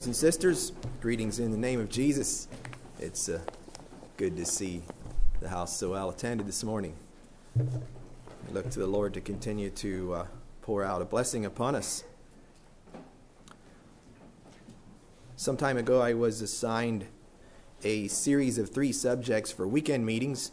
Brothers and sisters, greetings in the name of Jesus. It's good to see the house so well attended this morning. I look to the Lord to continue to pour out a blessing upon us. Some time ago, I was assigned a series of 3 subjects for weekend meetings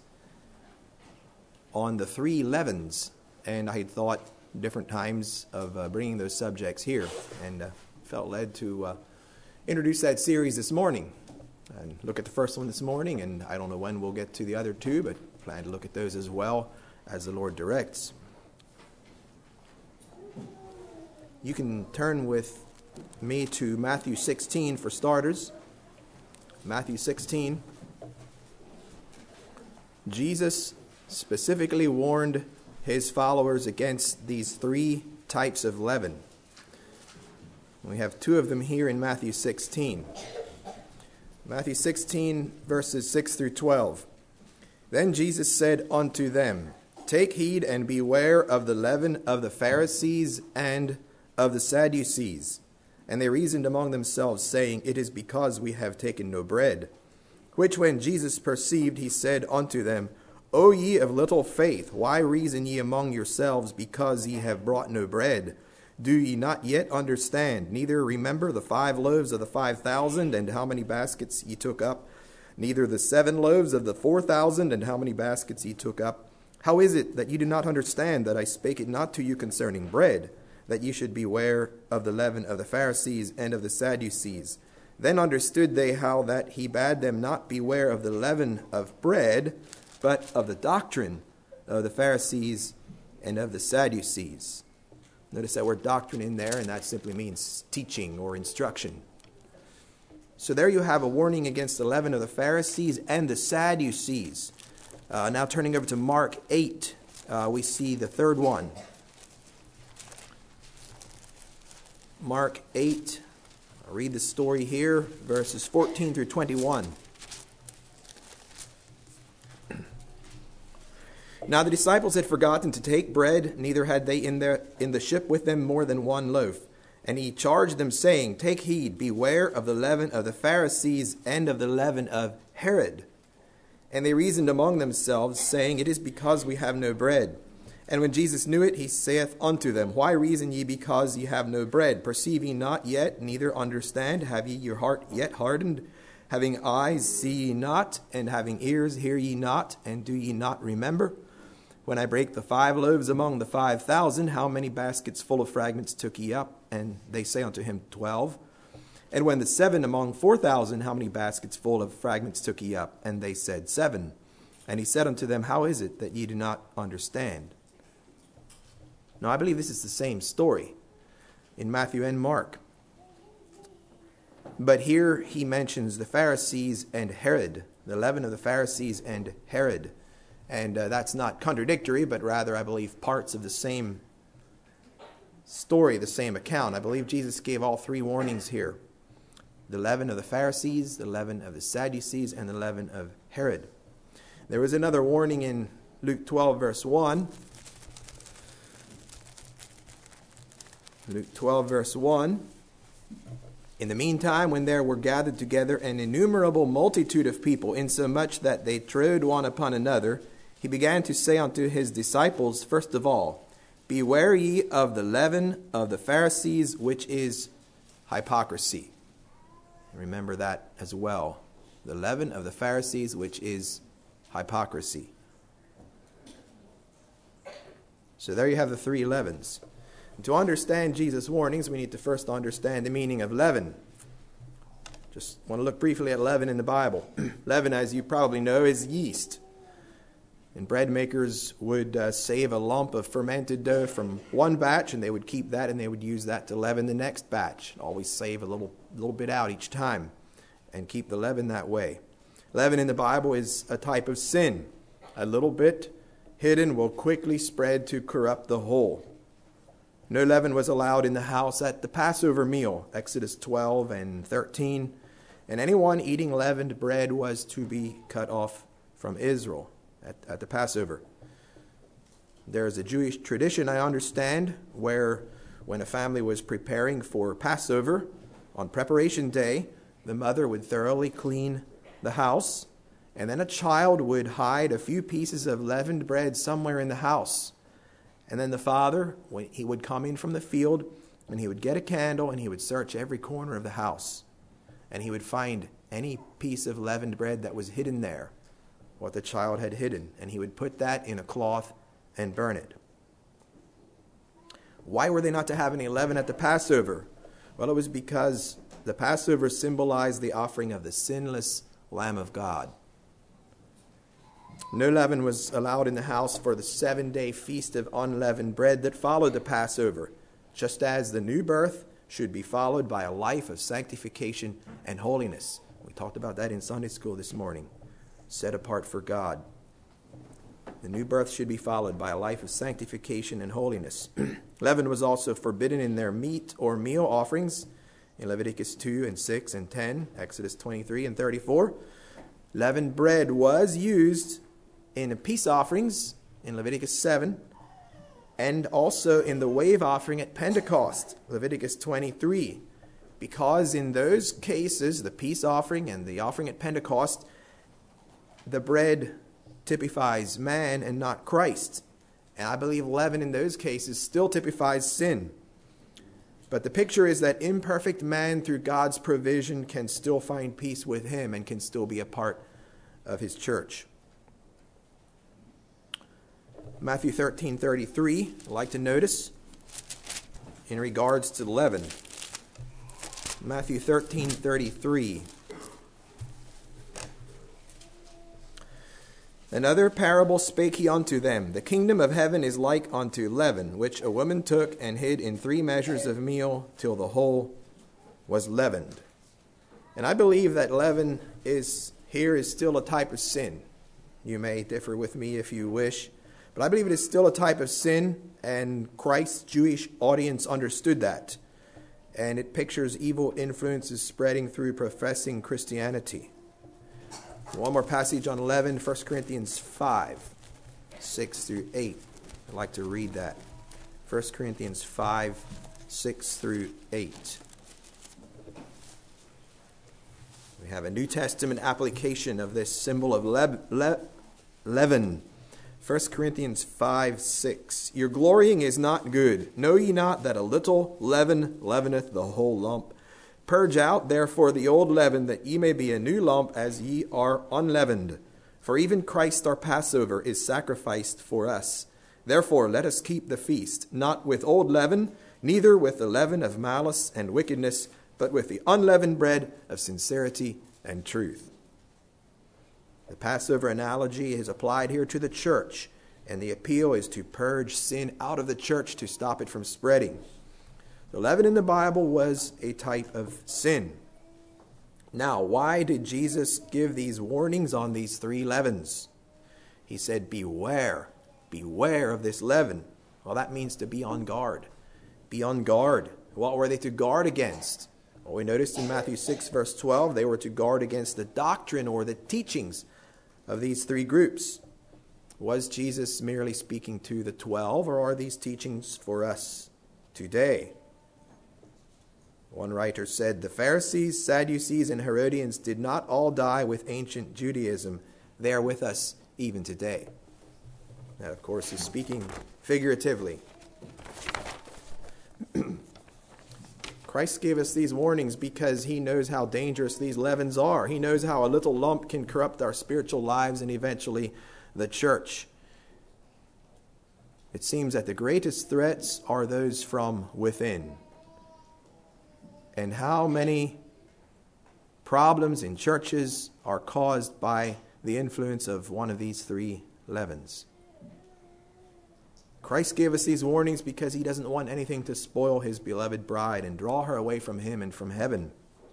on the 3 leavens, and I had thought different times of bringing those subjects here, and felt led to introduce that series this morning and look at the first one this morning, and I don't know when we'll get to the other 2, but plan to look at those as well as the Lord directs. You can turn with me to Matthew 16 for starters. Matthew 16. Jesus specifically warned his followers against these 3 types of leaven. We have 2 of them here in Matthew 16. Matthew 16, verses 6 through 12. Then Jesus said unto them, Take heed and beware of the leaven of the Pharisees and of the Sadducees. And they reasoned among themselves, saying, It is because we have taken no bread. Which when Jesus perceived, he said unto them, O ye of little faith, why reason ye among yourselves, because ye have brought no bread? Do ye not yet understand, neither remember the 5 loaves of the 5,000, and how many baskets ye took up? Neither the 7 loaves of the 4,000, and how many baskets ye took up? How is it that ye do not understand that I spake it not to you concerning bread, that ye should beware of the leaven of the Pharisees and of the Sadducees? Then understood they how that he bade them not beware of the leaven of bread, but of the doctrine of the Pharisees and of the Sadducees. Notice that word doctrine in there, and that simply means teaching or instruction. So there you have a warning against the leaven of the Pharisees and the Sadducees. Now turning over to Mark 8, we see the 3rd one. Mark 8, I'll read the story here, verses 14 through 21. Now the disciples had forgotten to take bread, neither had they in the ship with them more than 1 loaf. And he charged them, saying, Take heed, beware of the leaven of the Pharisees and of the leaven of Herod. And they reasoned among themselves, saying, It is because we have no bread. And when Jesus knew it, he saith unto them, Why reason ye because ye have no bread? Perceive ye not yet, neither understand? Have ye your heart yet hardened? Having eyes, see ye not, and having ears, hear ye not, and do ye not remember? When I brake the 5 loaves among the 5,000, how many baskets full of fragments took ye up? And they say unto him, 12. And when the 7 among 4,000, how many baskets full of fragments took ye up? And they said, 7. And he said unto them, How is it that ye do not understand? Now I believe this is the same story in Matthew and Mark. But here he mentions the Pharisees and Herod, the leaven of the Pharisees and Herod. And that's not contradictory, but rather, I believe, parts of the same story, the same account. I believe Jesus gave all 3 warnings here. The leaven of the Pharisees, the leaven of the Sadducees, and the leaven of Herod. There was another warning in Luke 12, verse 1. Luke 12, verse 1. In the meantime, when there were gathered together an innumerable multitude of people, insomuch that they trode one upon another, he began to say unto his disciples, First of all, Beware ye of the leaven of the Pharisees, which is hypocrisy. Remember that as well. The leaven of the Pharisees, which is hypocrisy. So there you have the 3 leavens. And to understand Jesus' warnings, we need to first understand the meaning of leaven. Just want to look briefly at leaven in the Bible. Leaven, as you probably know, is yeast. And bread makers would save a lump of fermented dough from one batch, and they would keep that, and they would use that to leaven the next batch. Always save a little bit out each time and keep the leaven that way. Leaven in the Bible is a type of sin. A little bit hidden will quickly spread to corrupt the whole. No leaven was allowed in the house at the Passover meal, Exodus 12 and 13. And anyone eating leavened bread was to be cut off from Israel at the Passover. There is a Jewish tradition, I understand, where when a family was preparing for Passover, On preparation day, the mother would thoroughly clean the house, and then a child would hide a few pieces of leavened bread somewhere in the house. And then the father, when he would come in from the field, and he would get a candle, and he would search every corner of the house. And he would find any piece of leavened bread that was hidden there, what the child had hidden. And he would put that in a cloth and burn it. Why were they not to have any leaven at the Passover? Well, it was because the Passover symbolized the offering of the sinless Lamb of God. No leaven was allowed in the house for the 7-day feast of unleavened bread that followed the Passover, just as the new birth should be followed by a life of sanctification and holiness. We talked about that in Sunday school this morning. Set apart for God. The new birth should be followed by a life of sanctification and holiness. Leaven was also forbidden in their meat or meal offerings in Leviticus 2 and 6 and 10, Exodus 23 and 34. Leavened bread was used in peace offerings in Leviticus 7, and also in the wave offering at Pentecost, Leviticus 23, because in those cases, the peace offering and the offering at Pentecost, the bread typifies man and not Christ. And I believe leaven in those cases still typifies sin. But the picture is that imperfect man, through God's provision, can still find peace with him and can still be a part of his church. Matthew 13:33, I'd like to notice in regards to leaven. Matthew 13:33. Another parable spake he unto them. The kingdom of heaven is like unto leaven, which a woman took and hid in 3 measures of meal till the whole was leavened. And I believe that leaven is still a type of sin. You may differ with me if you wish. But I believe it is still a type of sin, and Christ's Jewish audience understood that. And it pictures evil influences spreading through professing Christianity. One more passage on leaven, 1 Corinthians 5, 6 through 8. I'd like to read that. 1 Corinthians 5, 6 through 8. We have a New Testament application of this symbol of leaven. 1 Corinthians 5, 6. Your glorying is not good. Know ye not that a little leaven leaveneth the whole lump? Purge out therefore the old leaven, that ye may be a new lump, as ye are unleavened. For even Christ our Passover is sacrificed for us. Therefore let us keep the feast, not with old leaven, neither with the leaven of malice and wickedness, but with the unleavened bread of sincerity and truth. The Passover analogy is applied here to the church, and the appeal is to purge sin out of the church to stop it from spreading. The leaven in the Bible was a type of sin. Now, why did Jesus give these warnings on these 3 leavens? He said, beware of this leaven. Well, that means to be on guard. Be on guard. What were they to guard against? Well, we noticed in Matthew 6, verse 12, they were to guard against the doctrine or the teachings of these 3 groups. Was Jesus merely speaking to the 12, or are these teachings for us today? One writer said, the Pharisees, Sadducees, and Herodians did not all die with ancient Judaism. They are with us even today. That, of course, is speaking figuratively. Christ gave us these warnings because he knows how dangerous these leavens are. He knows how a little lump can corrupt our spiritual lives and eventually the church. It seems that the greatest threats are those from within. And how many problems in churches are caused by the influence of one of these 3 leavens? Christ gave us these warnings because he doesn't want anything to spoil his beloved bride and draw her away from him and from heaven.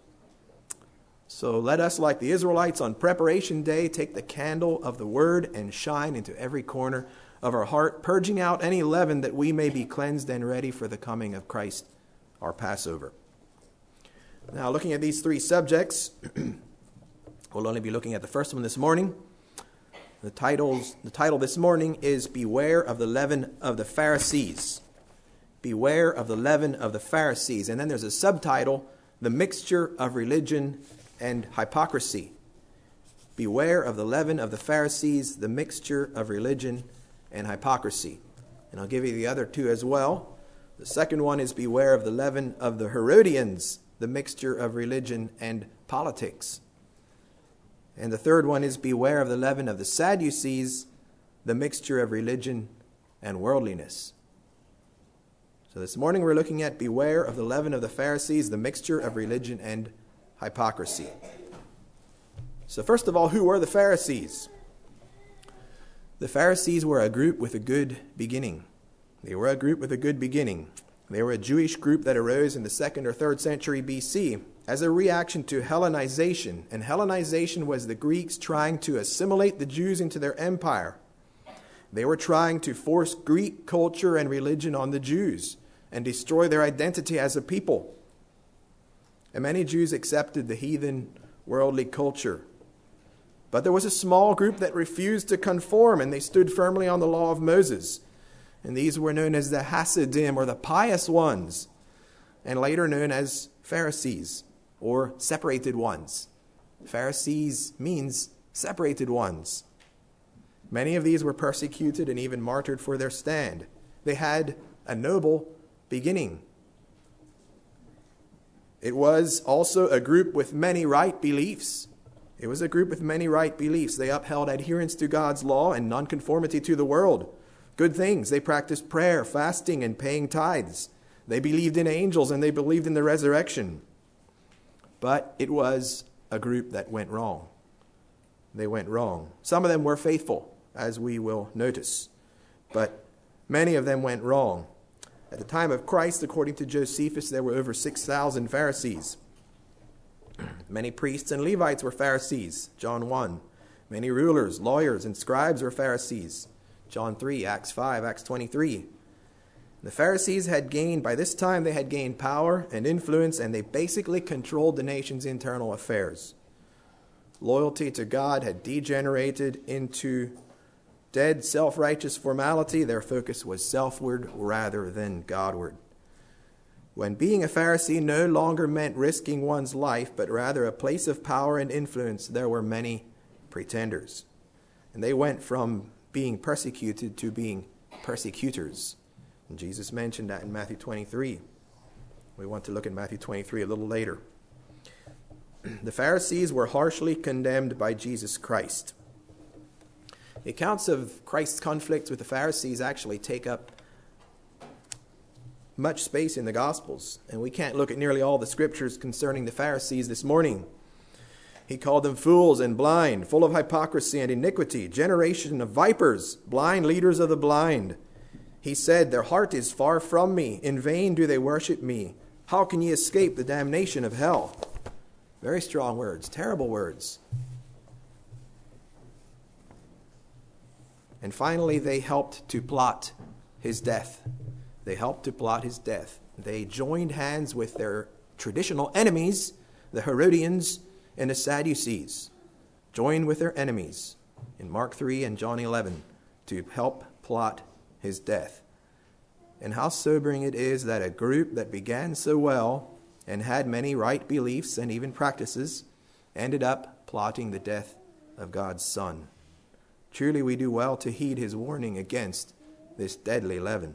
So let us, like the Israelites on preparation day, take the candle of the word and shine into every corner of our heart, purging out any leaven, that we may be cleansed and ready for the coming of Christ, our Passover. Now, looking at these 3 subjects, we'll only be looking at the first one this morning. The title this morning is Beware of the Leaven of the Pharisees. Beware of the leaven of the Pharisees. And then there's a subtitle the mixture of religion and hypocrisy. Beware of the leaven of the Pharisees, the mixture of religion and hypocrisy. And I'll give you the other two as well. The second one is beware of the leaven of the Herodians, the mixture of religion and politics. And the third one is beware of the leaven of the Sadducees, the mixture of religion and worldliness. So this morning we're looking at beware of the leaven of the Pharisees, the mixture of religion and hypocrisy. So first of all, who were the Pharisees? The Pharisees were a group with a good beginning. They were a Jewish group that arose in the 2nd or 3rd century BC as a reaction to Hellenization. And Hellenization was the Greeks trying to assimilate the Jews into their empire. They were trying to force Greek culture and religion on the Jews and destroy their identity as a people. And many Jews accepted the heathen worldly culture. But there was a small group that refused to conform, and they stood firmly on the law of Moses. And these were known as the Hasidim, or the pious ones, and later known as Pharisees, or separated ones. Pharisees means separated ones. Many of these were persecuted and even martyred for their stand. They had a noble beginning. It was also a group with many right beliefs. They upheld adherence to God's law and nonconformity to the world. Good things. They practiced prayer, fasting, and paying tithes. They believed in angels and they believed in the resurrection. But it was a group that went wrong. They went wrong. Some of them were faithful, as we will notice. But many of them went wrong. At the time of Christ, according to Josephus, there were over 6,000 Pharisees. Many priests and Levites were Pharisees, John 1. Many rulers, lawyers, and scribes were Pharisees, John 3, Acts 5, Acts 23. The Pharisees by this time they had gained power and influence, and they basically controlled the nation's internal affairs. Loyalty to God had degenerated into dead, self-righteous formality. Their focus was selfward rather than Godward. When being a Pharisee no longer meant risking one's life, but rather a place of power and influence, there were many pretenders. And they went from being persecuted to being persecutors. And Jesus mentioned that in Matthew 23. We want to look at Matthew 23 a little later. The Pharisees were harshly condemned by Jesus Christ. The accounts of Christ's conflicts with the Pharisees actually take up much space in the Gospels, and we can't look at nearly all the scriptures concerning the Pharisees this morning. He called them fools and blind, full of hypocrisy and iniquity, generation of vipers, blind leaders of the blind. He said, their heart is far from me, in vain do they worship me. How can ye escape the damnation of hell? Very strong words, terrible words. And finally, they helped to plot his death. They joined hands with their traditional enemies, the Herodians and the Sadducees. Joined with their enemies in Mark 3 and John 11 to help plot his death. And how sobering it is that a group that began so well and had many right beliefs and even practices ended up plotting the death of God's Son. Truly we do well to heed his warning against this deadly leaven.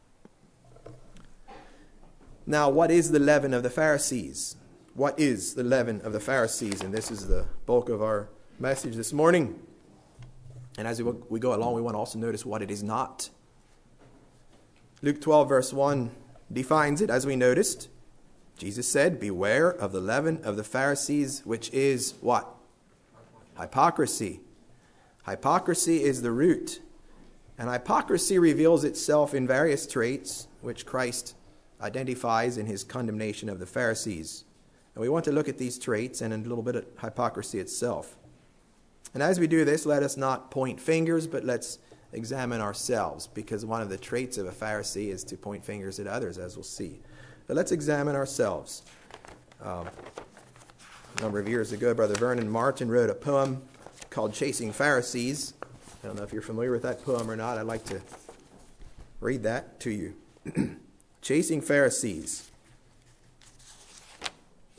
Now, what is the leaven of the Pharisees? What is the leaven of the Pharisees? And this is the bulk of our message this morning. And as we go along, we want to also notice what it is not. Luke 12, verse 1 defines it, as we noticed. Jesus said, beware of the leaven of the Pharisees, which is what? Hypocrisy. Hypocrisy is the root. And hypocrisy reveals itself in various traits, which Christ identifies in his condemnation of the Pharisees. And we want to look at these traits and a little bit of hypocrisy itself. And as we do this, let us not point fingers, but let's examine ourselves, because one of the traits of a Pharisee is to point fingers at others, as we'll see. But let's examine ourselves. A number of years ago, Brother Vernon Martin wrote a poem called Chasing Pharisees. I don't know if you're familiar with that poem or not. I'd like to read that to you. Chasing Pharisees.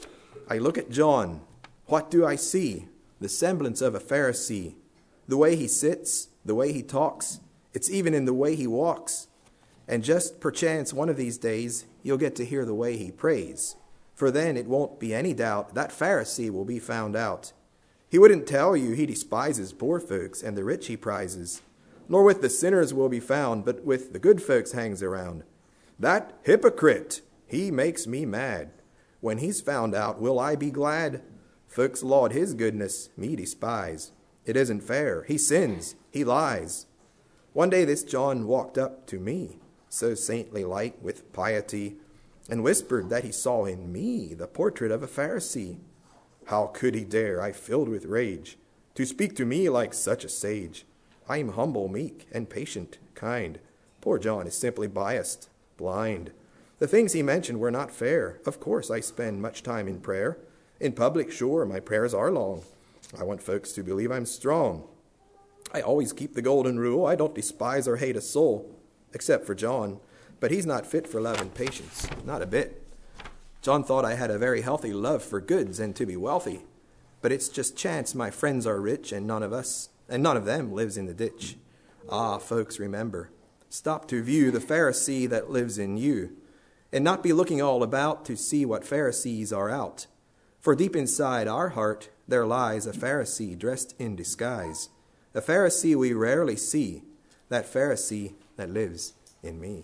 I look at John. What do I see? The semblance of a Pharisee. The way he sits, the way he talks, it's even in the way he walks. And just perchance one of these days, you'll get to hear the way he prays. For then it won't be any doubt that Pharisee will be found out. He wouldn't tell you he despises poor folks and the rich he prizes. Nor with the sinners will be found, but with the good folks hangs around. That hypocrite, he makes me mad. When he's found out, will I be glad? Folks laud his goodness, me despise. It isn't fair. He sins, he lies. One day this John walked up to me, so saintly like with piety, and whispered that he saw in me the portrait of a Pharisee. How could he dare, I filled with rage, to speak to me like such a sage? I am humble, meek, and patient, kind. Poor John is simply biased, blind. The things he mentioned were not fair. Of course I spend much time in prayer. In public, sure, my prayers are long. I want folks to believe I'm strong. I always keep the golden rule. I don't despise or hate a soul, except for John. But he's not fit for love and patience, not a bit. John thought I had a very healthy love for goods and to be wealthy. But it's just chance my friends are rich and none of them lives in the ditch. Ah, folks, remember, stop to view the Pharisee that lives in you, and not be looking all about to see what Pharisees are out. For deep inside our heart there lies a Pharisee dressed in disguise. A Pharisee we rarely see, that Pharisee that lives in me.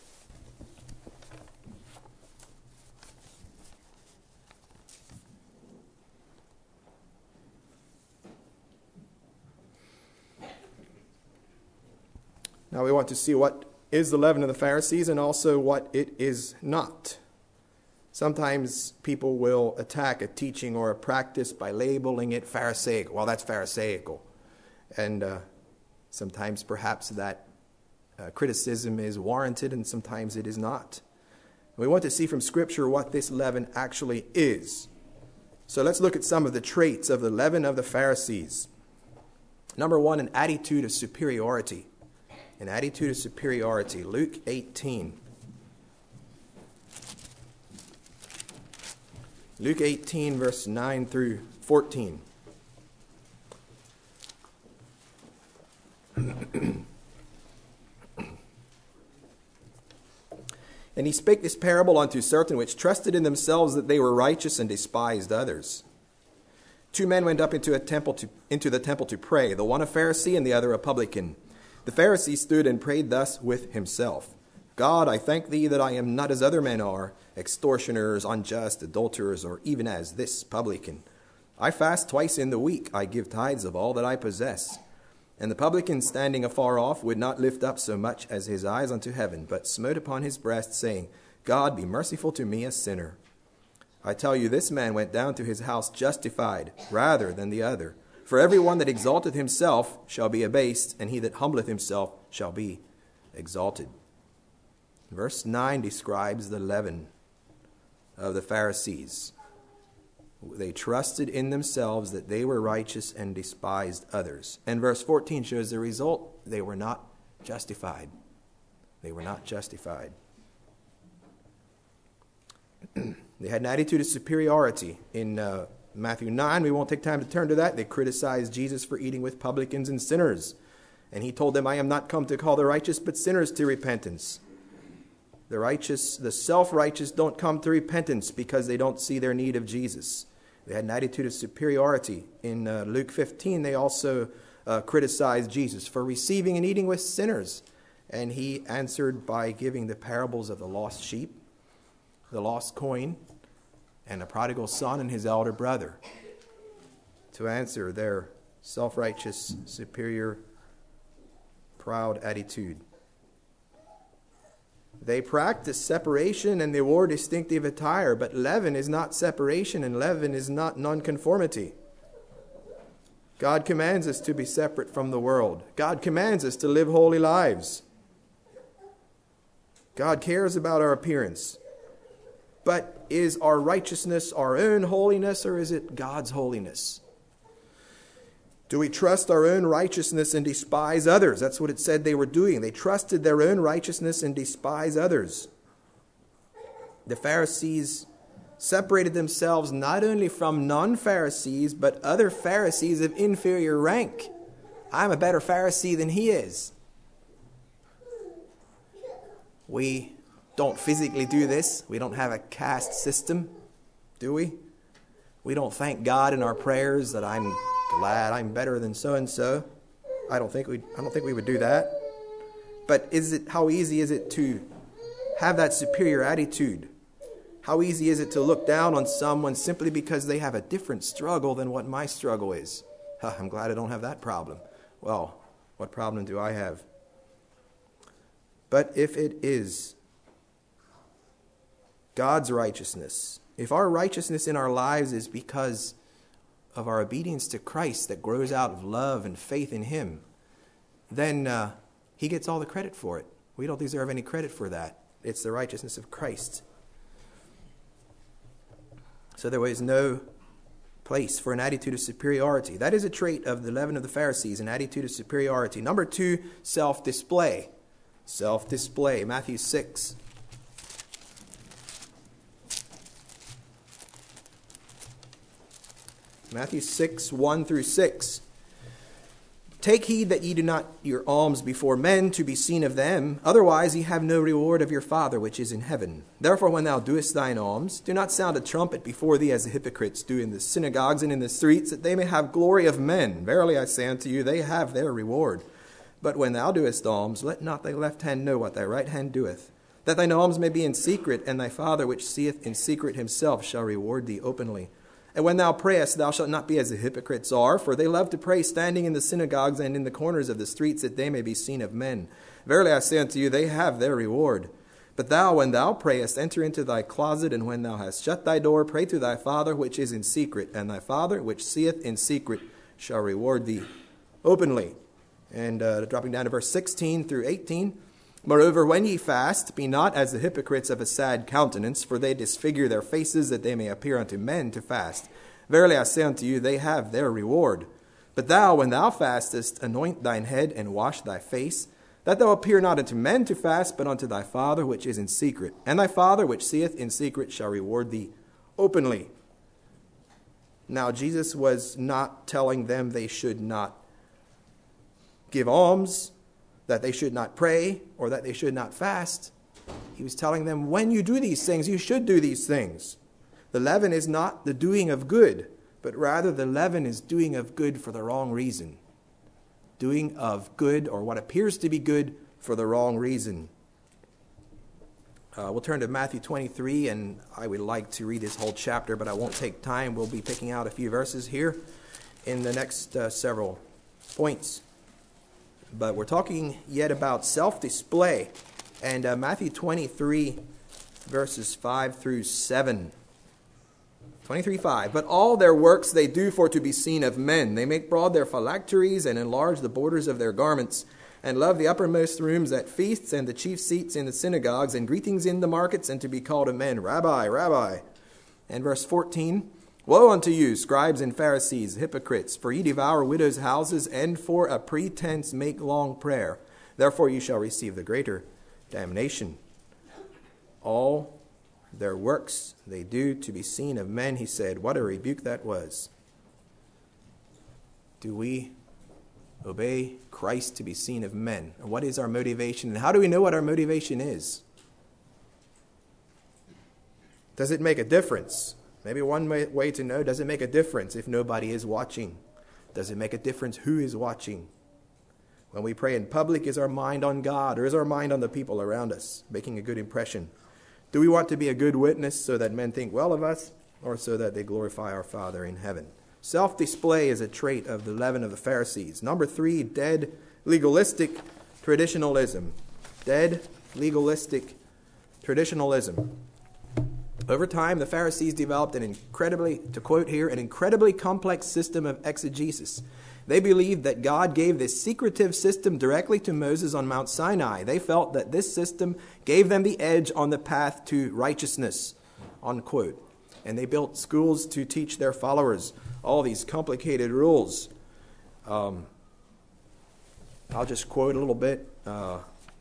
Now we want to see what is the leaven of the Pharisees and also what it is not. Sometimes people will attack a teaching or a practice by labeling it Pharisaical. Well, that's Pharisaical. And sometimes perhaps that criticism is warranted and sometimes it is not. We want to see from Scripture what this leaven actually is. So let's look at some of the traits of the leaven of the Pharisees. Number one, an attitude of superiority. An attitude of superiority. Luke 18. Luke 18, verse 9 through 14. And he spake this parable unto certain which trusted in themselves that they were righteous and despised others. Two men went up into the temple to pray, the one a Pharisee and the other a publican. The Pharisee stood and prayed thus with himself. God, I thank thee that I am not as other men are, extortioners, unjust, adulterers, or even as this publican. I fast twice in the week. I give tithes of all that I possess. And the publican, standing afar off, would not lift up so much as his eyes unto heaven, but smote upon his breast, saying, God, be merciful to me, a sinner. I tell you, this man went down to his house justified rather than the other. For every one that exalteth himself shall be abased, and he that humbleth himself shall be exalted. Verse 9 describes the leaven of the Pharisees. They trusted in themselves that they were righteous and despised others. And verse 14 shows the result. They were not justified. They were not justified. They had an attitude of superiority. In Matthew 9, we won't take time to turn to that. They criticized Jesus for eating with publicans and sinners. And he told them, I am not come to call the righteous, but sinners to repentance. The righteous, the self-righteous don't come to repentance because they don't see their need of Jesus. They had an attitude of superiority. In Luke 15, they also criticized Jesus for receiving and eating with sinners. And he answered by giving the parables of the lost sheep, the lost coin, and the prodigal son and his elder brother to answer their self-righteous, superior, proud attitude. They practice separation and they wore distinctive attire, but leaven is not separation and leaven is not nonconformity. God commands us to be separate from the world. God commands us to live holy lives. God cares about our appearance. But is our righteousness our own holiness, or is it God's holiness? Do we trust our own righteousness and despise others? That's what it said they were doing. They trusted their own righteousness and despised others. The Pharisees separated themselves not only from non-Pharisees, but other Pharisees of inferior rank. I'm a better Pharisee than he is. We don't physically do this. We don't have a caste system, do we? We don't thank God in our prayers that I'm glad I'm better than so-and-so. I don't think we would do that. But how easy is it to have that superior attitude? How easy is it to look down on someone simply because they have a different struggle than what my struggle is? I'm glad I don't have that problem. Well, what problem do I have? But if it is God's righteousness, if our righteousness in our lives is because of our obedience to Christ that grows out of love and faith in him, then he gets all the credit for it. We don't deserve any credit for that. It's the righteousness of Christ. So there was no place for an attitude of superiority. That is a trait of the leaven of the Pharisees, an attitude of superiority. Number 2, self-display. Self-display. Matthew 6. Matthew 6, 1 through 6. Take heed that ye do not your alms before men to be seen of them, otherwise ye have no reward of your Father which is in heaven. Therefore when thou doest thine alms, do not sound a trumpet before thee as the hypocrites do in the synagogues and in the streets, that they may have glory of men. Verily I say unto you, they have their reward. But when thou doest alms, let not thy left hand know what thy right hand doeth, that thine alms may be in secret, and thy Father which seeth in secret himself shall reward thee openly. And when thou prayest, thou shalt not be as the hypocrites are, for they love to pray standing in the synagogues and in the corners of the streets, that they may be seen of men. Verily I say unto you, they have their reward. But thou, when thou prayest, enter into thy closet, and when thou hast shut thy door, pray to thy Father which is in secret, and thy Father which seeth in secret shall reward thee openly. And dropping down to verse 16 through 18. Moreover, when ye fast, be not as the hypocrites of a sad countenance, for they disfigure their faces, that they may appear unto men to fast. Verily I say unto you, they have their reward. But thou, when thou fastest, anoint thine head, and wash thy face, that thou appear not unto men to fast, but unto thy Father which is in secret. And thy Father which seeth in secret shall reward thee openly. Now Jesus was not telling them they should not give alms, that they should not pray, or that they should not fast. He was telling them, when you do these things, you should do these things. The leaven is not the doing of good, but rather the leaven is doing of good for the wrong reason. Doing of good, or what appears to be good, for the wrong reason. We'll turn to Matthew 23, and I would like to read this whole chapter, but I won't take time. We'll be picking out a few verses here in the next several points. But we're talking yet about self-display. And Matthew 23, verses 5 through 7. 23:5. But all their works they do for to be seen of men. They make broad their phylacteries, and enlarge the borders of their garments, and love the uppermost rooms at feasts, and the chief seats in the synagogues, and greetings in the markets, and to be called of men, Rabbi, Rabbi. And verse 14. Woe unto you, scribes and Pharisees, hypocrites, for ye devour widows' houses, and for a pretense make long prayer. Therefore ye shall receive the greater damnation. All their works they do to be seen of men, he said. What a rebuke that was. Do we obey Christ to be seen of men? And what is our motivation? And how do we know what our motivation is? Does it make a difference? Maybe one way to know, does it make a difference if nobody is watching? Does it make a difference who is watching? When we pray in public, is our mind on God, or is our mind on the people around us, making a good impression? Do we want to be a good witness so that men think well of us, or so that they glorify our Father in heaven? Self-display is a trait of the leaven of the Pharisees. Number 3, dead legalistic traditionalism. Dead legalistic traditionalism. Over time, the Pharisees developed an incredibly, to quote here, an incredibly complex system of exegesis. They believed that God gave this secretive system directly to Moses on Mount Sinai. They felt that this system gave them the edge on the path to righteousness, unquote. And they built schools to teach their followers all these complicated rules. I'll just quote a little bit.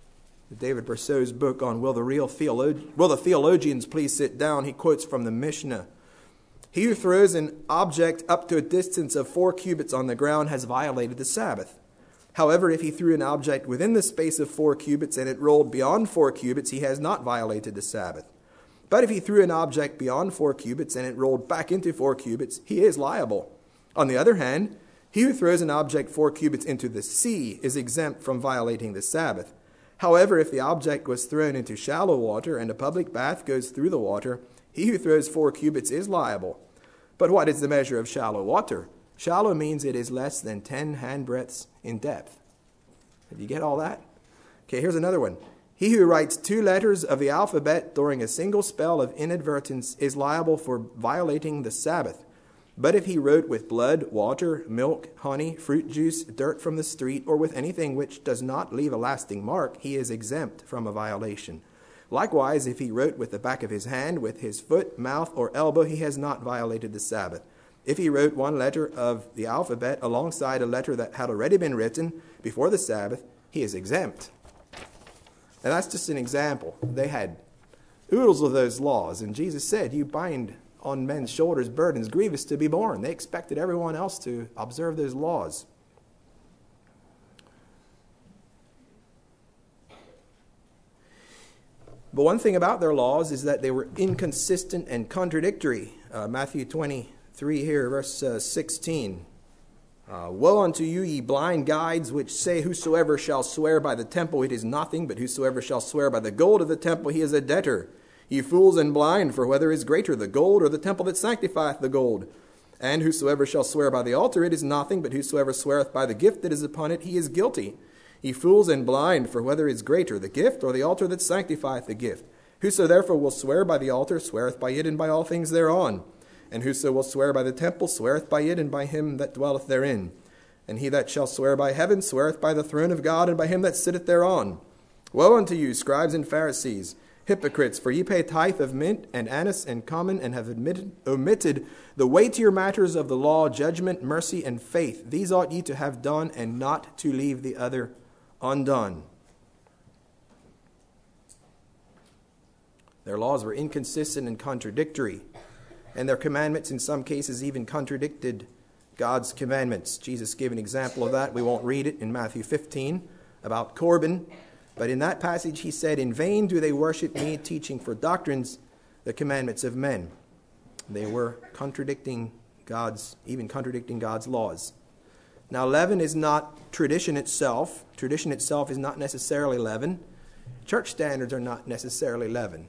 David Berceau's book on Will the Theologians Please Sit Down, he quotes from the Mishnah. He who throws an object up to a distance of 4 cubits on the ground has violated the Sabbath. However, if he threw an object within the space of 4 cubits and it rolled beyond 4 cubits, he has not violated the Sabbath. But if he threw an object beyond 4 cubits and it rolled back into 4 cubits, he is liable. On the other hand, he who throws an object 4 cubits into the sea is exempt from violating the Sabbath. However, if the object was thrown into shallow water and a public bath goes through the water, he who throws 4 cubits is liable. But what is the measure of shallow water? Shallow means it is less than 10 handbreadths in depth. Did you get all that? Okay, here's another one. He who writes 2 letters of the alphabet during a single spell of inadvertence is liable for violating the Sabbath. But if he wrote with blood, water, milk, honey, fruit juice, dirt from the street, or with anything which does not leave a lasting mark, he is exempt from a violation. Likewise, if he wrote with the back of his hand, with his foot, mouth, or elbow, he has not violated the Sabbath. If he wrote 1 letter of the alphabet alongside a letter that had already been written before the Sabbath, he is exempt. And that's just an example. They had oodles of those laws, and Jesus said, you bind on men's shoulders burdens grievous to be borne. They expected everyone else to observe those laws. But one thing about their laws is that they were inconsistent and contradictory. Matthew 23 here, verse 16. Woe unto you, ye blind guides, which say, whosoever shall swear by the temple, it is nothing, but whosoever shall swear by the gold of the temple, he is a debtor. Ye fools and blind, for whether is greater, the gold or the temple that sanctifieth the gold? And whosoever shall swear by the altar, it is nothing, but whosoever sweareth by the gift that is upon it, he is guilty. Ye fools and blind, for whether is greater, the gift or the altar that sanctifieth the gift? Whoso therefore will swear by the altar, sweareth by it and by all things thereon. And whoso will swear by the temple, sweareth by it and by him that dwelleth therein. And he that shall swear by heaven, sweareth by the throne of God and by him that sitteth thereon. Woe unto you, scribes and Pharisees, hypocrites, for ye pay tithe of mint and anise and cumin, and have omitted the weightier matters of the law, judgment, mercy, and faith. These ought ye to have done, and not to leave the other undone. Their laws were inconsistent and contradictory, and their commandments in some cases even contradicted God's commandments. Jesus gave an example of that. We won't read it in Matthew 15 about Corban. But in that passage he said, in vain do they worship me, teaching for doctrines the commandments of men. They were contradicting God's laws. Now leaven is not tradition itself. Tradition itself is not necessarily leaven. Church standards are not necessarily leaven.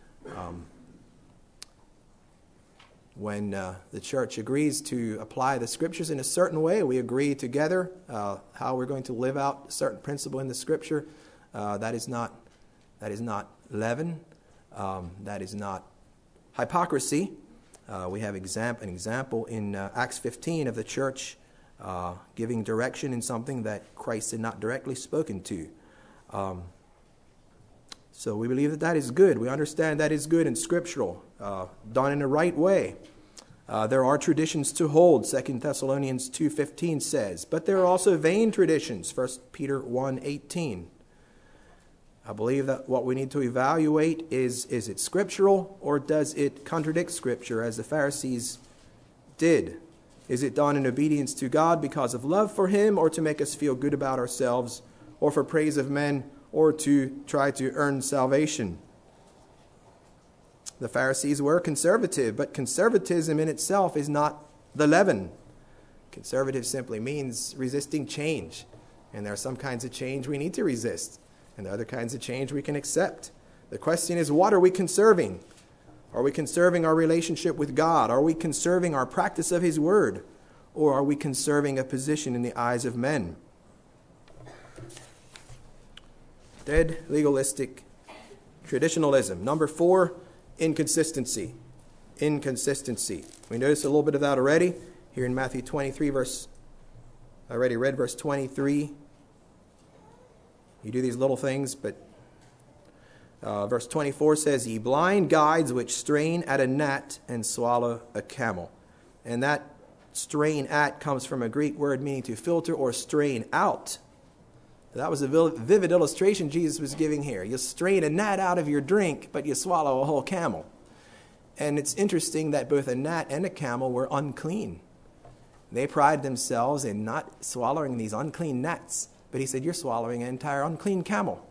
When the church agrees to apply the Scriptures in a certain way, we agree together how we're going to live out a certain principle in the Scripture. That is not leaven. That is not hypocrisy. We have an example in Acts 15 of the church giving direction in something that Christ had not directly spoken to. So we believe that is good. We understand that is good and scriptural, done in the right way. There are traditions to hold, 2 Thessalonians 2:15 says. But there are also vain traditions, 1 Peter 1:18. I believe that what we need to evaluate is it scriptural or does it contradict Scripture as the Pharisees did? Is it done in obedience to God because of love for Him, or to make us feel good about ourselves, or for praise of men, or to try to earn salvation? The Pharisees were conservative, but conservatism in itself is not the leaven. Conservative simply means resisting change. And there are some kinds of change we need to resist, and there are other kinds of change we can accept. The question is, what are we conserving? Are we conserving our relationship with God? Are we conserving our practice of His Word? Or are we conserving a position in the eyes of men? Dead legalistic traditionalism. Number 4, inconsistency. Inconsistency. We noticed a little bit of that already here in Matthew 23, I already read verse 23. You do these little things, but verse 24 says, ye blind guides which strain at a gnat and swallow a camel. And that strain at comes from a Greek word meaning to filter or strain out. That was a vivid illustration Jesus was giving here. You strain a gnat out of your drink, but you swallow a whole camel. And it's interesting that both a gnat and a camel were unclean. They pride themselves in not swallowing these unclean gnats. But he said, you're swallowing an entire unclean camel.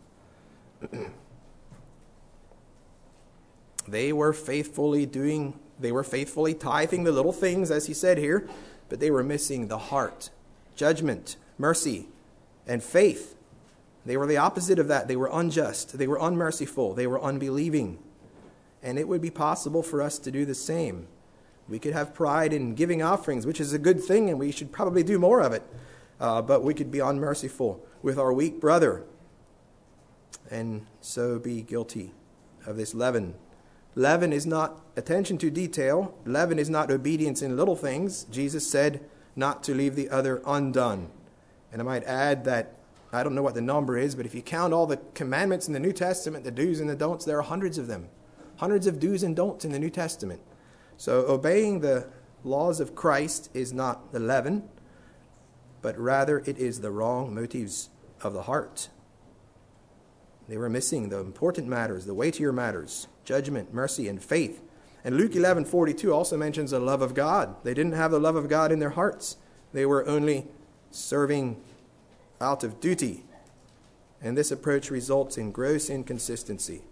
They were faithfully tithing the little things, as he said here, but they were missing the heart, judgment, mercy, and faith. They were the opposite of that. They were unjust. They were unmerciful. They were unbelieving. And it would be possible for us to do the same. We could have pride in giving offerings, which is a good thing, and we should probably do more of it. But we could be unmerciful with our weak brother and so be guilty of this leaven. Leaven is not attention to detail. Leaven is not obedience in little things. Jesus said not to leave the other undone. And I might add that, I don't know what the number is, but if you count all the commandments in the New Testament, the do's and the don'ts, there are hundreds of them. Hundreds of do's and don'ts in the New Testament. So obeying the laws of Christ is not the leaven, but rather it is the wrong motives of the heart. They were missing the important matters, the weightier matters, judgment, mercy, and faith. And Luke 11:42 also mentions the love of God. They didn't have the love of God in their hearts. They were only serving out of duty. And this approach results in gross inconsistency.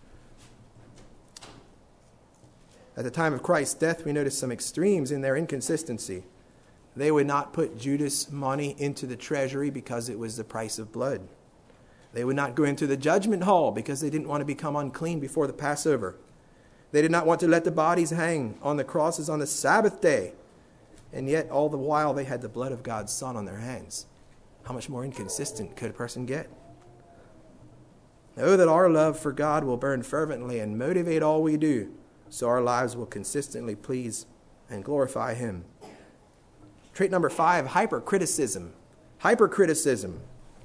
At the time of Christ's death, we notice some extremes in their inconsistency. They would not put Judas' money into the treasury because it was the price of blood. They would not go into the judgment hall because they didn't want to become unclean before the Passover. They did not want to let the bodies hang on the crosses on the Sabbath day. And yet, all the while, they had the blood of God's Son on their hands. How much more inconsistent could a person get? Know that our love for God will burn fervently and motivate all we do, so our lives will consistently please and glorify Him. Trait number 5, hypercriticism. Hypercriticism.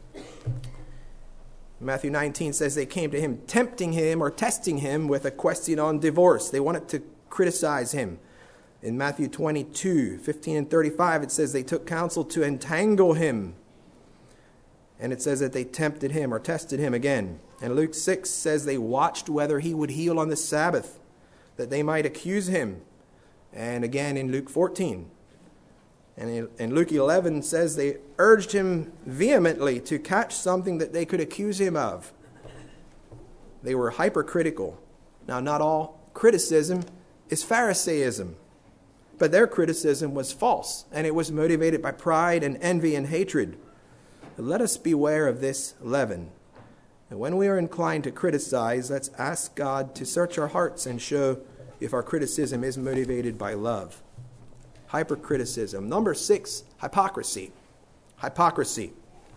Matthew 19 says they came to him tempting him or testing him with a question on divorce. They wanted to criticize him. In Matthew 22, 15 and 35, it says they took counsel to entangle him. And it says that they tempted him or tested him again. And Luke 6 says they watched whether he would heal on the Sabbath, that they might accuse him. And again in Luke 14. And in Luke 11 says they urged him vehemently to catch something that they could accuse him of. They were hypercritical. Now, not all criticism is Pharisaism, but their criticism was false, and it was motivated by pride and envy and hatred. But let us beware of this leaven. And when we are inclined to criticize, let's ask God to search our hearts and show if our criticism is motivated by love. Hypercriticism. Number 6, hypocrisy. Hypocrisy.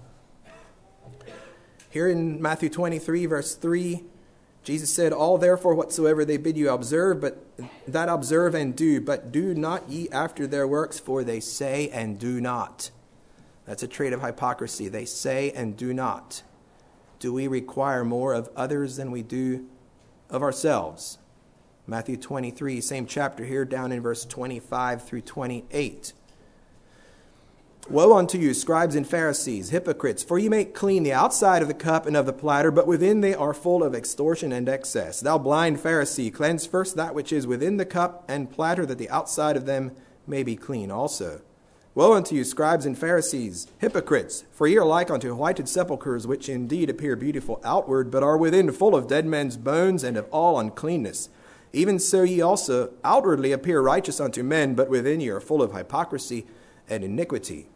Here in Matthew 23, verse 3, Jesus said, all therefore whatsoever they bid you observe, but that observe and do, but do not ye after their works, for they say and do not. That's a trait of hypocrisy. They say and do not. Do we require more of others than we do of ourselves? Matthew 23, same chapter here, down in verse 25 through 28. Woe unto you, scribes and Pharisees, hypocrites, for ye make clean the outside of the cup and of the platter, but within they are full of extortion and excess. Thou blind Pharisee, cleanse first that which is within the cup and platter, that the outside of them may be clean also. Woe unto you, scribes and Pharisees, hypocrites, for ye are like unto whited sepulchres, which indeed appear beautiful outward, but are within full of dead men's bones and of all uncleanness. Even so ye also outwardly appear righteous unto men, but within ye are full of hypocrisy and iniquity.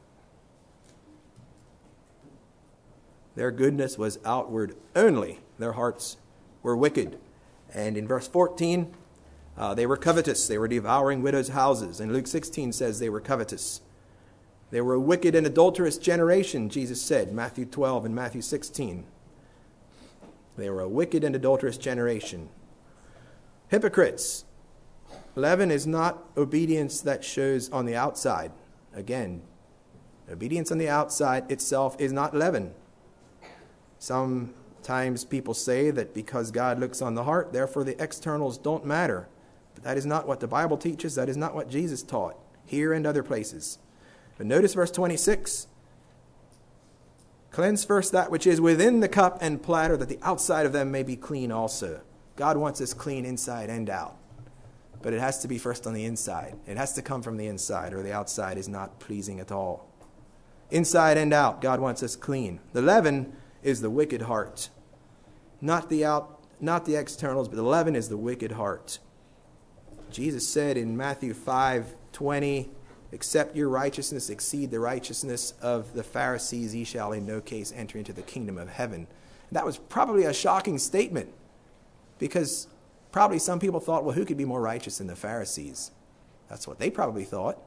Their goodness was outward only. Their hearts were wicked. And in verse 14, they were covetous. They were devouring widows' houses. And Luke 16 says they were covetous. They were a wicked and adulterous generation, Jesus said, Matthew 12 and Matthew 16. They were a wicked and adulterous generation. Hypocrites. Leaven is not obedience that shows on the outside. Again, obedience on the outside itself is not leaven. Sometimes people say that because God looks on the heart, therefore the externals don't matter. But that is not what the Bible teaches. That is not what Jesus taught here and other places. But notice verse 26. Cleanse first that which is within the cup and platter, that the outside of them may be clean also. God wants us clean inside and out. But it has to be first on the inside. It has to come from the inside, or the outside is not pleasing at all. Inside and out, God wants us clean. The leaven is the wicked heart. Not the externals, but the leaven is the wicked heart. Jesus said in Matthew 5:20, except your righteousness exceed the righteousness of the Pharisees, ye shall in no case enter into the kingdom of heaven. That was probably a shocking statement, because probably some people thought, well, who could be more righteous than the Pharisees? That's what they probably thought.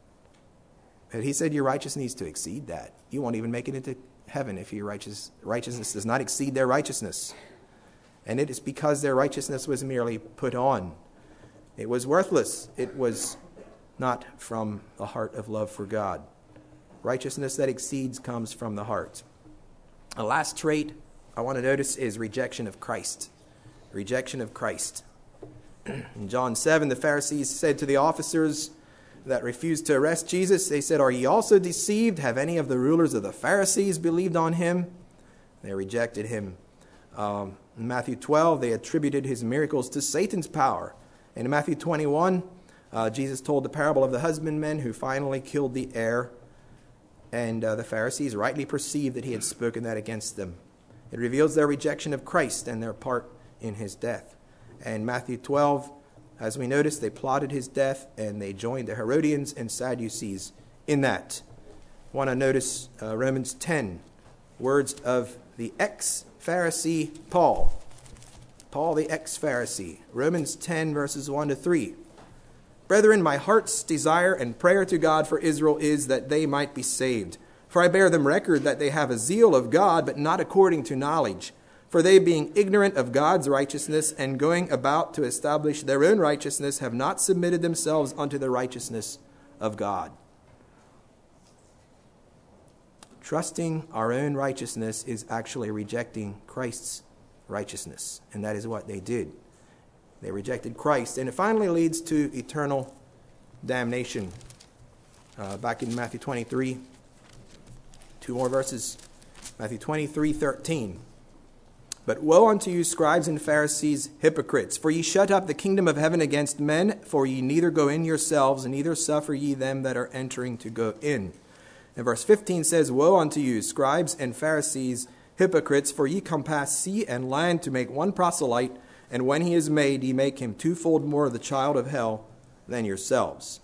But he said your righteousness needs to exceed that. You won't even make it into heaven if your righteousness does not exceed their righteousness. And it is because their righteousness was merely put on. It was worthless. It was not from a heart of love for God. Righteousness that exceeds comes from the heart. The last trait I want to notice is rejection of Christ. Rejection of Christ. In John 7, the Pharisees said to the officers that refused to arrest Jesus, they said, are ye also deceived? Have any of the rulers of the Pharisees believed on him? They rejected him. In Matthew 12, they attributed his miracles to Satan's power. And in Matthew 21, Jesus told the parable of the husbandmen who finally killed the heir. And the Pharisees rightly perceived that he had spoken that against them. It reveals their rejection of Christ and their part in his death. And Matthew 12, as we noticed, they plotted his death, and they joined the Herodians and Sadducees in that. I want to notice Romans 10, words of the ex-Pharisee Paul. Paul the ex-Pharisee. Romans 10, verses 1 to 3. Brethren, my heart's desire and prayer to God for Israel is that they might be saved. For I bear them record that they have a zeal of God, but not according to knowledge. For they, being ignorant of God's righteousness and going about to establish their own righteousness, have not submitted themselves unto the righteousness of God. Trusting our own righteousness is actually rejecting Christ's righteousness. And that is what they did. They rejected Christ. And it finally leads to eternal damnation. Back in Matthew 23, two more verses. Matthew 23:13. But woe unto you, scribes and Pharisees, hypocrites! For ye shut up the kingdom of heaven against men, for ye neither go in yourselves, and neither suffer ye them that are entering to go in. And verse 15 says, woe unto you, scribes and Pharisees, hypocrites! For ye compass sea and land to make one proselyte, and when he is made, ye make him twofold more the child of hell than yourselves.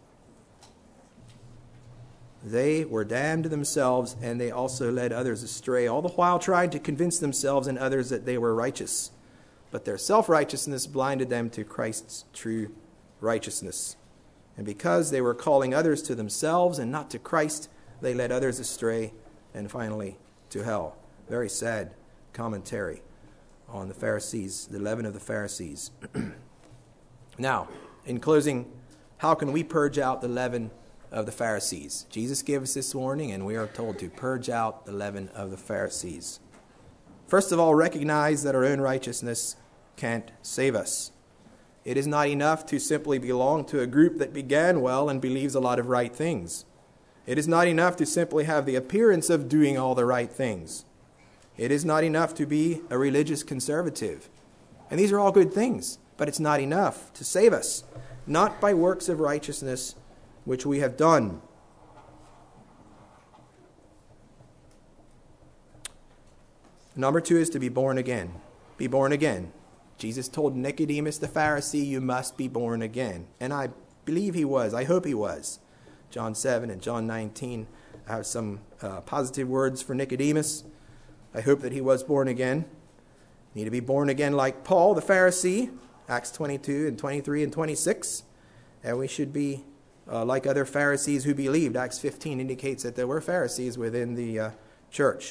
They were damned themselves, and they also led others astray, all the while trying to convince themselves and others that they were righteous. But their self-righteousness blinded them to Christ's true righteousness. And because they were calling others to themselves and not to Christ, they led others astray and finally to hell. Very sad commentary on the Pharisees, the leaven of the Pharisees. Now, in closing, how can we purge out the leaven of the Pharisees? Jesus gave us this warning, and we are told to purge out the leaven of the Pharisees. First of all, recognize that our own righteousness can't save us. It is not enough to simply belong to a group that began well and believes a lot of right things. It is not enough to simply have the appearance of doing all the right things. It is not enough to be a religious conservative. And these are all good things, but it's not enough to save us. Not by works of righteousness which we have done. Number 2 is to be born again. Be born again. Jesus told Nicodemus the Pharisee, you must be born again. And I believe he was. I hope he was. John 7 and John 19 have some positive words for Nicodemus. I hope that he was born again. You need to be born again like Paul the Pharisee, Acts 22 and 23 and 26. And we should be like other Pharisees who believed. Acts 15 indicates that there were Pharisees within the church.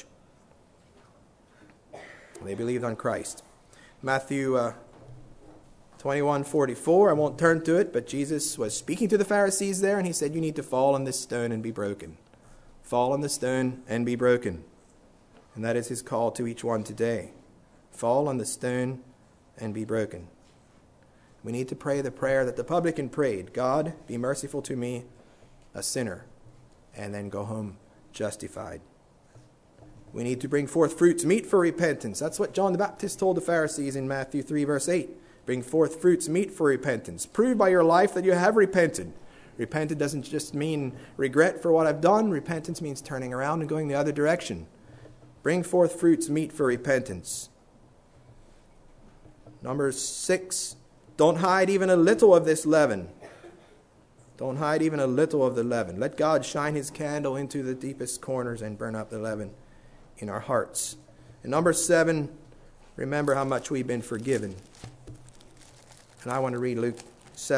They believed on Christ. Matthew 21:44, I won't turn to it, but Jesus was speaking to the Pharisees there, and he said, you need to fall on this stone and be broken. Fall on the stone and be broken. And that is his call to each one today. Fall on the stone and be broken. We need to pray the prayer that the publican prayed. God, be merciful to me, a sinner, and then go home justified. We need to bring forth fruits meet for repentance. That's what John the Baptist told the Pharisees in Matthew 3, verse 8. Bring forth fruits meet for repentance. Prove by your life that you have repented. Repented doesn't just mean regret for what I've done. Repentance means turning around and going the other direction. Bring forth fruits meet for repentance. Number 6, don't hide even a little of this leaven. Don't hide even a little of the leaven. Let God shine his candle into the deepest corners and burn up the leaven in our hearts. And number 7, remember how much we've been forgiven. And I want to read Luke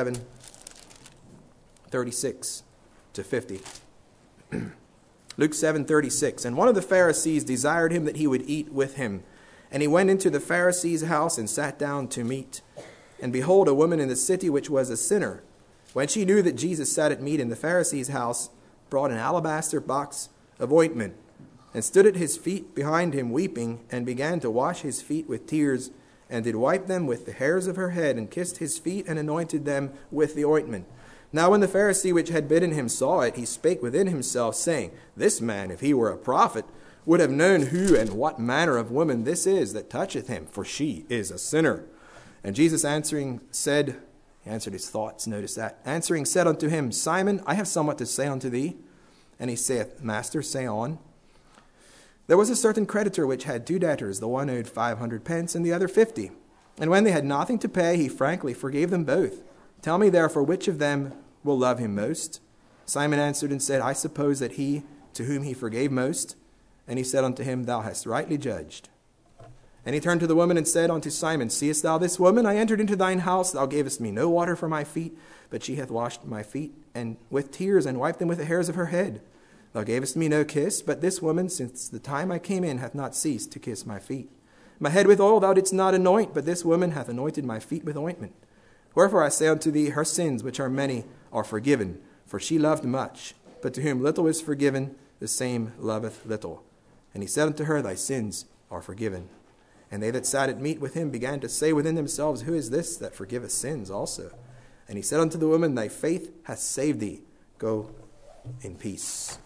7:36 to 50. Luke 7:36. And one of the Pharisees desired him that he would eat with him. And he went into the Pharisee's house and sat down to meat. And behold, a woman in the city which was a sinner, when she knew that Jesus sat at meat in the Pharisee's house, brought an alabaster box of ointment, and stood at his feet behind him weeping, and began to wash his feet with tears, and did wipe them with the hairs of her head, and kissed his feet, and anointed them with the ointment. Now when the Pharisee which had bidden him saw it, he spake within himself, saying, This man, if he were a prophet, would have known who and what manner of woman this is that toucheth him, for she is a sinner. And Jesus answering said, he answered his thoughts, notice that. Answering said unto him, Simon, I have somewhat to say unto thee. And he saith, Master, say on. There was a certain creditor which had 2 debtors, the one owed 500 pence, and the other 50. And when they had nothing to pay, he frankly forgave them both. Tell me therefore which of them will love him most? Simon answered and said, I suppose that he to whom he forgave most. And he said unto him, Thou hast rightly judged. And he turned to the woman and said unto Simon, Seest thou this woman? I entered into thine house. Thou gavest me no water for my feet, but she hath washed my feet and with tears, and wiped them with the hairs of her head. Thou gavest me no kiss, but this woman, since the time I came in, hath not ceased to kiss my feet. My head with oil thou didst not anoint, but this woman hath anointed my feet with ointment. Wherefore I say unto thee, her sins, which are many, are forgiven, for she loved much. But to whom little is forgiven, the same loveth little. And he said unto her, Thy sins are forgiven. And they that sat at meat with him began to say within themselves, Who is this that forgiveth sins also? And he said unto the woman, Thy faith hath saved thee. Go in peace.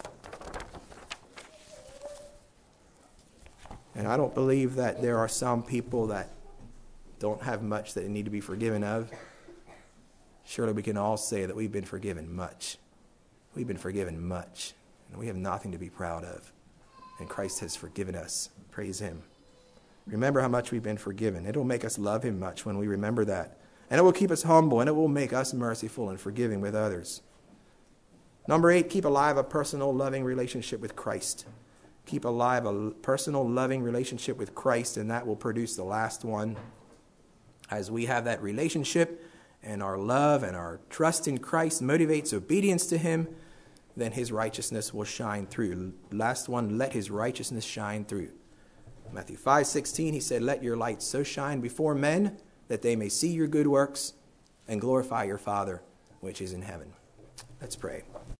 And I don't believe that there are some people that don't have much that they need to be forgiven of. Surely we can all say that we've been forgiven much. We've been forgiven much. And we have nothing to be proud of. And Christ has forgiven us. Praise him. Remember how much we've been forgiven. It will make us love him much when we remember that. And it will keep us humble, and it will make us merciful and forgiving with others. Number 8, keep alive a personal, loving relationship with Christ. Keep alive a personal, loving relationship with Christ, and that will produce the last one. As we have that relationship, and our love and our trust in Christ motivates obedience to him, then his righteousness will shine through. Last one, let his righteousness shine through. Matthew 5:16, he said, Let your light so shine before men that they may see your good works and glorify your Father which is in heaven. Let's pray.